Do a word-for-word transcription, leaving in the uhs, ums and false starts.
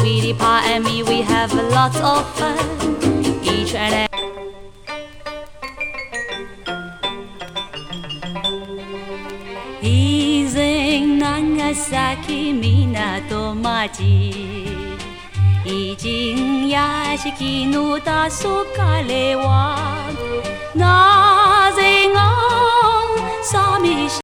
Sweetie Pie and me, we have lots of fun each and every以前長崎港町いじん屋敷のたそかれはなぜが寂しい